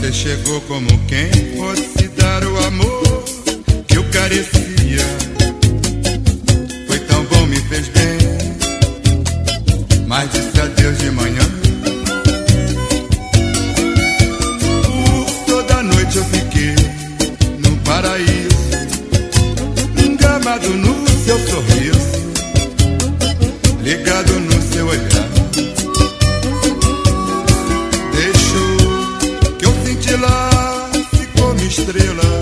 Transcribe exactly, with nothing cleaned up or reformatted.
Você chegou como quem fosse dar o amor que eu carecia. Foi tão bom, me fez bem, mas disse adeus de manhã. Por toda a noite eu fiquei num paraíso, engamado no seu sorriso, ligado no seu olhar. Deixou que eu cintilasse como estrela